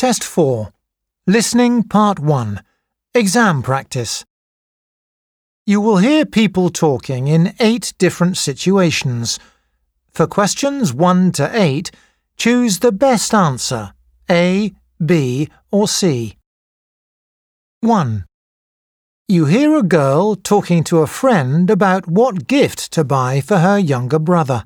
Test 4. Listening Part 1. Exam practice. You will hear people talking in 8 different situations. For questions 1 to 8, choose the best answer, A, B, or C. 1. You hear a girl talking to a friend about what gift to buy for her younger brother.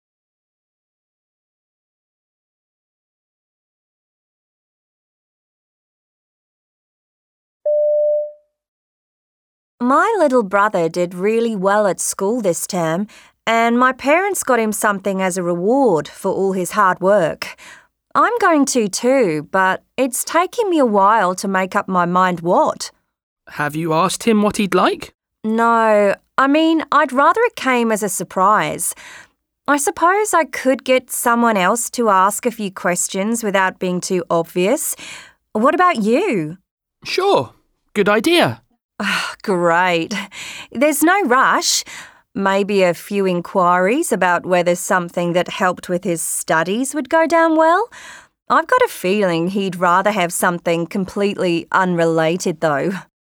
My little brother did really well at school this term, and my parents got him something as a reward for all his hard work. I'm going to too, but it's taking me a while to make up my mind what. Have you asked him what he'd like? No, I'd rather it came as a surprise. I suppose I could get someone else to ask a few questions without being too obvious. What about you? Sure, good idea. Great. There's no rush. Maybe a few inquiries about whether something that helped with his studies would go down well. I've got a feeling he'd rather have something completely unrelated, though.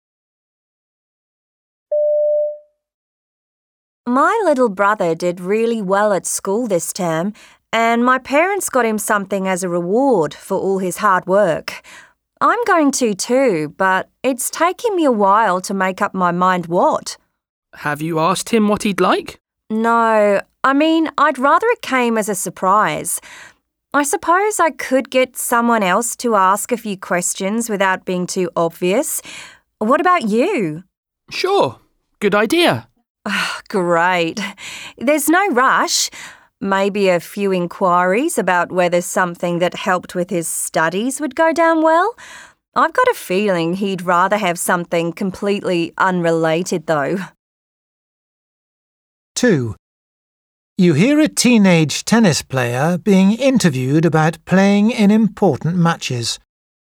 My little brother did really well at school this term, and my parents got him something as a reward for all his hard work. I'm going to too, but it's taking me a while to make up my mind what. Have you asked him what he'd like? No, I'd rather it came as a surprise. I suppose I could get someone else to ask a few questions without being too obvious. What about you? Sure, good idea. Great. There's no rush. Maybe a few inquiries about whether something that helped with his studies would go down well. I've got a feeling he'd rather have something completely unrelated, though. 2. You hear a teenage tennis player being interviewed about playing in important matches.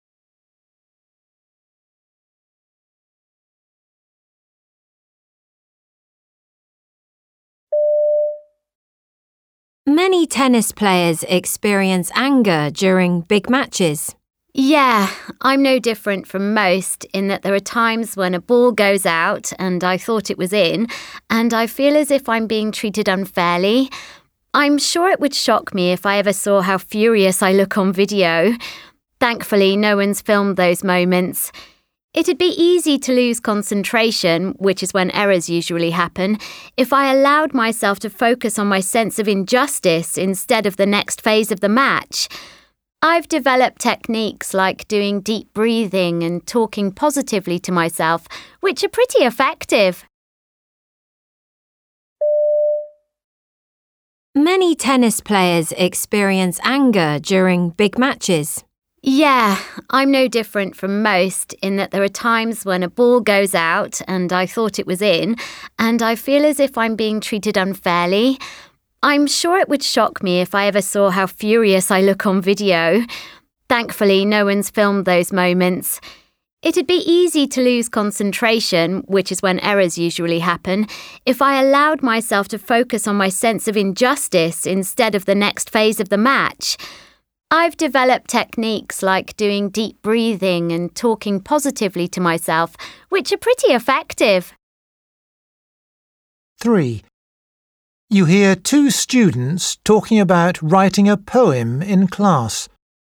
Many tennis players experience anger during big matches. Yeah, I'm no different from most in that there are times when a ball goes out and I thought it was in, and I feel as if I'm being treated unfairly. I'm sure it would shock me if I ever saw how furious I look on video. Thankfully, no one's filmed those moments. It'd be easy to lose concentration, which is when errors usually happen, if I allowed myself to focus on my sense of injustice instead of the next phase of the match. I've developed techniques like doing deep breathing and talking positively to myself, which are pretty effective. Many tennis players experience anger during big matches. Yeah, I'm no different from most in that there are times when a ball goes out and I thought it was in, and I feel as if I'm being treated unfairly. I'm sure it would shock me if I ever saw how furious I look on video. Thankfully, no one's filmed those moments. It'd be easy to lose concentration, which is when errors usually happen, if I allowed myself to focus on my sense of injustice instead of the next phase of the match. I've developed techniques like doing deep breathing and talking positively to myself, which are pretty effective. 3. You hear 2 students talking about writing a poem in class.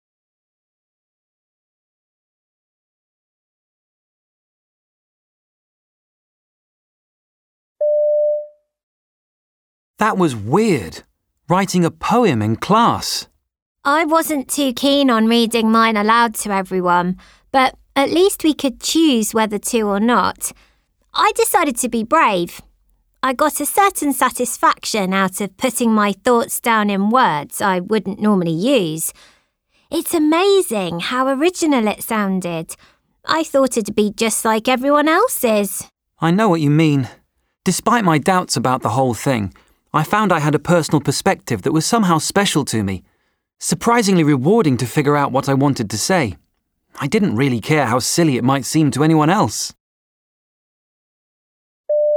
That was weird, writing a poem in class. I wasn't too keen on reading mine aloud to everyone, but at least we could choose whether to or not. I decided to be brave. I got a certain satisfaction out of putting my thoughts down in words I wouldn't normally use. It's amazing how original it sounded. I thought it'd be just like everyone else's. I know what you mean. Despite my doubts about the whole thing, I found I had a personal perspective that was somehow special to me. Surprisingly rewarding to figure out what I wanted to say. I didn't really care how silly it might seem to anyone else.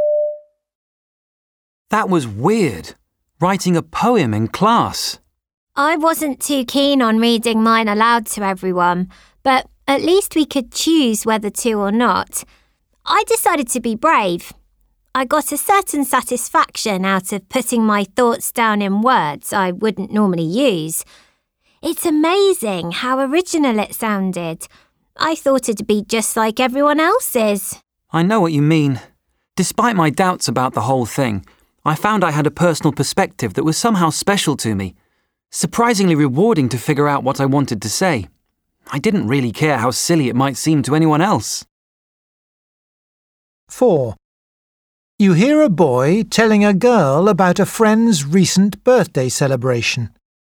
That was weird, writing a poem in class. I wasn't too keen on reading mine aloud to everyone, but at least we could choose whether to or not. I decided to be brave. I got a certain satisfaction out of putting my thoughts down in words I wouldn't normally use. It's amazing how original it sounded. I thought it'd be just like everyone else's. I know what you mean. Despite my doubts about the whole thing, I found I had a personal perspective that was somehow special to me. Surprisingly rewarding to figure out what I wanted to say. I didn't really care how silly it might seem to anyone else. 4. You hear a boy telling a girl about a friend's recent birthday celebration.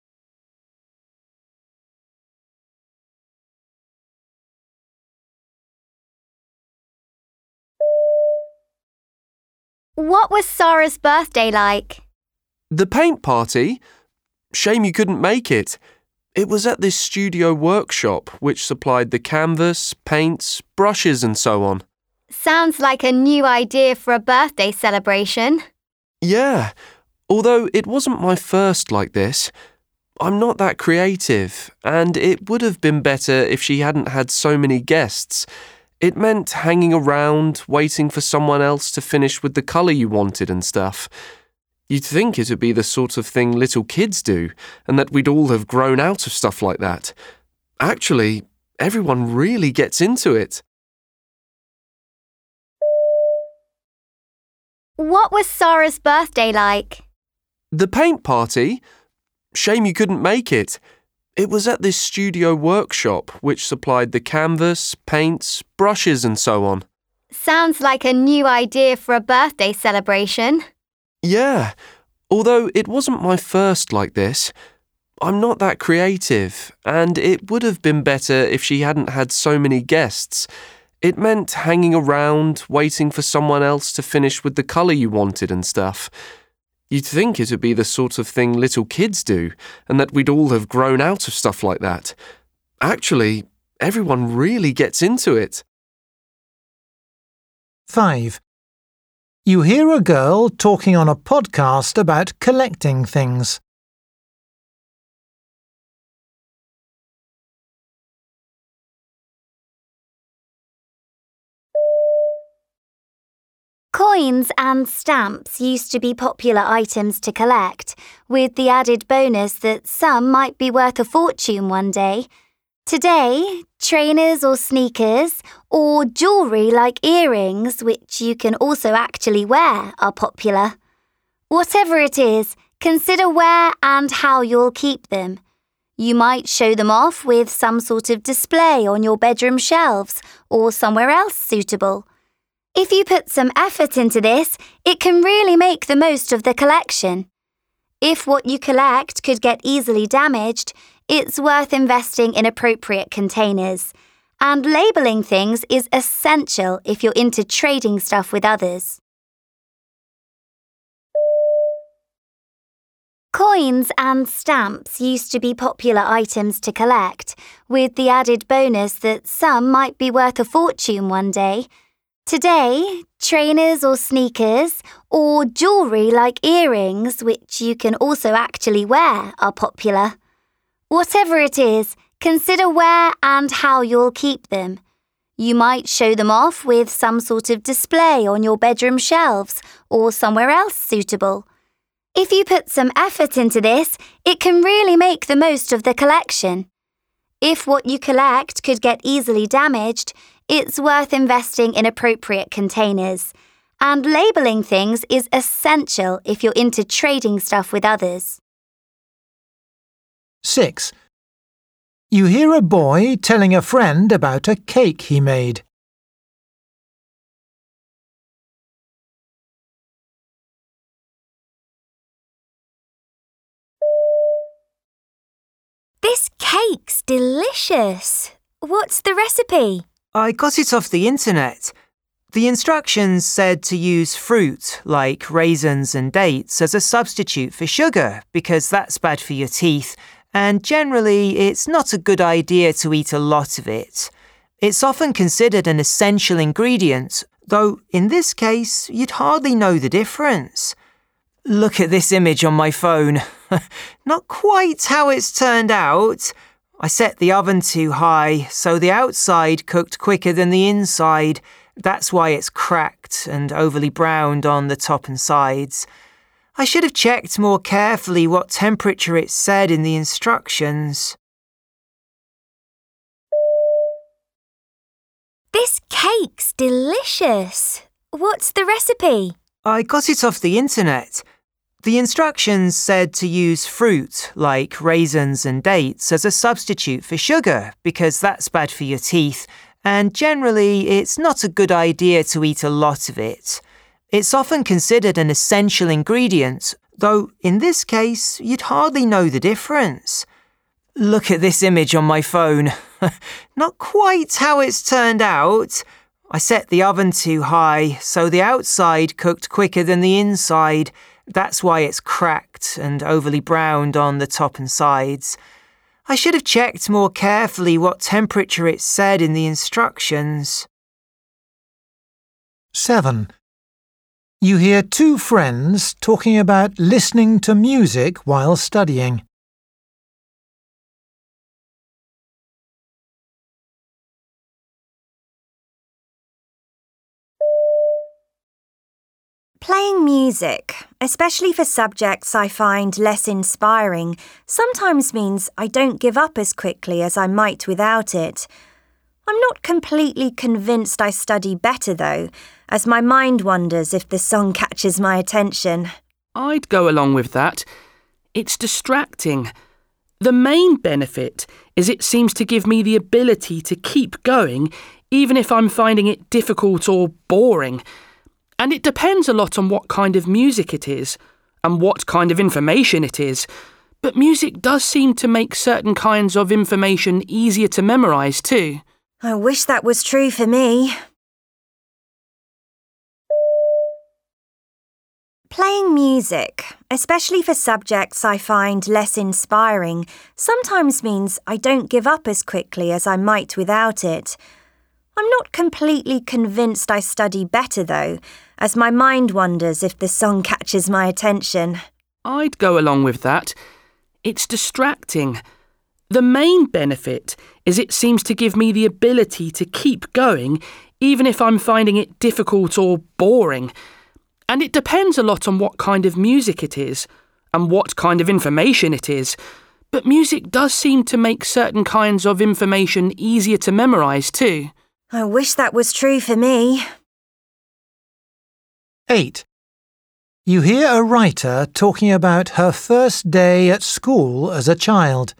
What was Sarah's birthday like? The paint party? Shame you couldn't make it. It was at this studio workshop which supplied the canvas, paints, brushes and so on. Sounds like a new idea for a birthday celebration. Yeah, although it wasn't my first like this. I'm not that creative, and it would have been better if she hadn't had so many guests. It meant hanging around, waiting for someone else to finish with the colour you wanted and stuff. You'd think it would be the sort of thing little kids do, and that we'd all have grown out of stuff like that. Actually, everyone really gets into it. What was Sarah's birthday like? The paint party? Shame you couldn't make it. It was at this studio workshop which supplied the canvas, paints, brushes and so on. Sounds like a new idea for a birthday celebration. Yeah, although it wasn't my first like this. I'm not that creative, and it would have been better if she hadn't had so many guests. It meant hanging around, waiting for someone else to finish with the colour you wanted and stuff. You'd think it would be the sort of thing little kids do, and that we'd all have grown out of stuff like that. Actually, everyone really gets into it. 5. You hear a girl talking on a podcast about collecting things. Coins and stamps used to be popular items to collect, with the added bonus that some might be worth a fortune one day. Today, trainers or sneakers, or jewellery like earrings, which you can also actually wear, are popular. Whatever it is, consider where and how you'll keep them. You might show them off with some sort of display on your bedroom shelves or somewhere else suitable. If you put some effort into this, it can really make the most of the collection. If what you collect could get easily damaged, it's worth investing in appropriate containers. And labelling things is essential if you're into trading stuff with others. Coins and stamps used to be popular items to collect, with the added bonus that some might be worth a fortune one day. Today, trainers or sneakers, or jewellery like earrings, which you can also actually wear, are popular. Whatever it is, consider where and how you'll keep them. You might show them off with some sort of display on your bedroom shelves or somewhere else suitable. If you put some effort into this, it can really make the most of the collection. If what you collect could get easily damaged, it's worth investing in appropriate containers. And labelling things is essential if you're into trading stuff with others. 6. You hear a boy telling a friend about a cake he made. This cake's delicious. What's the recipe? I got it off the internet. The instructions said to use fruit, like raisins and dates, as a substitute for sugar because that's bad for your teeth, and generally it's not a good idea to eat a lot of it. It's often considered an essential ingredient, though in this case you'd hardly know the difference. Look at this image on my phone. Not quite how it's turned out. I set the oven too high, so the outside cooked quicker than the inside. That's why it's cracked and overly browned on the top and sides. I should have checked more carefully what temperature it said in the instructions. This cake's delicious. What's the recipe? I got it off the internet. The instructions said to use fruit, like raisins and dates, as a substitute for sugar, because that's bad for your teeth, and generally it's not a good idea to eat a lot of it. It's often considered an essential ingredient, though in this case you'd hardly know the difference. Look at this image on my phone. Not quite how it's turned out. I set the oven too high, so the outside cooked quicker than the inside. That's why it's cracked and overly browned on the top and sides. I should have checked more carefully what temperature it said in the instructions. 7. You hear two friends talking about listening to music while studying. Playing music, especially for subjects I find less inspiring, sometimes means I don't give up as quickly as I might without it. I'm not completely convinced I study better, though, as my mind wonders if the song catches my attention. I'd go along with that. It's distracting. The main benefit is it seems to give me the ability to keep going, even if I'm finding it difficult or boring. And it depends a lot on what kind of music it is and what kind of information it is. But music does seem to make certain kinds of information easier to memorise too. I wish that was true for me. Playing music, especially for subjects I find less inspiring, sometimes means I don't give up as quickly as I might without it. I'm not completely convinced I study better, though, as my mind wonders if the song catches my attention. I'd go along with that. It's distracting. The main benefit is it seems to give me the ability to keep going, even if I'm finding it difficult or boring. And it depends a lot on what kind of music it is and what kind of information it is. But music does seem to make certain kinds of information easier to memorise too. I wish that was true for me. 8. You hear a writer talking about her first day at school as a child.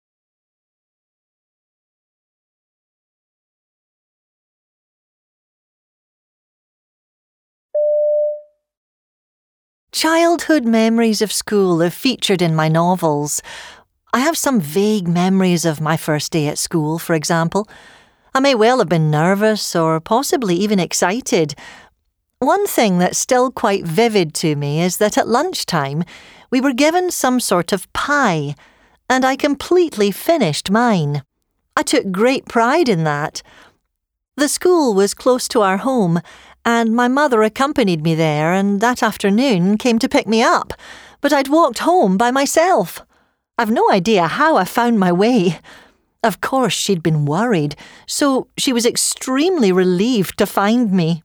Childhood memories of school are featured in my novels. I have some vague memories of my first day at school, for example. I may well have been nervous or possibly even excited. One thing that's still quite vivid to me is that at lunchtime we were given some sort of pie, and I completely finished mine. I took great pride in that. The school was close to our home, and my mother accompanied me there and that afternoon came to pick me up, but I'd walked home by myself. I've no idea how I found my way. Of course, she'd been worried, so she was extremely relieved to find me.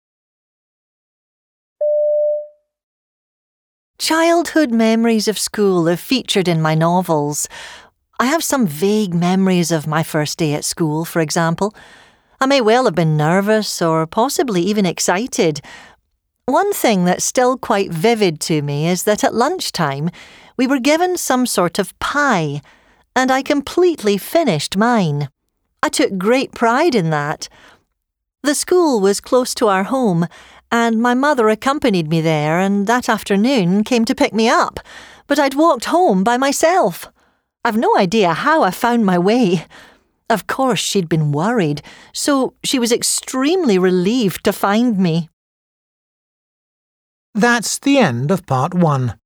Childhood memories of school are featured in my novels. I have some vague memories of my first day at school, for example. I may well have been nervous or possibly even excited. One thing that's still quite vivid to me is that at lunchtime we were given some sort of pie, and I completely finished mine. I took great pride in that. The school was close to our home, and my mother accompanied me there and that afternoon came to pick me up, but I'd walked home by myself. I've no idea how I found my way. Of course, she'd been worried, so she was extremely relieved to find me. That's the end of part 1.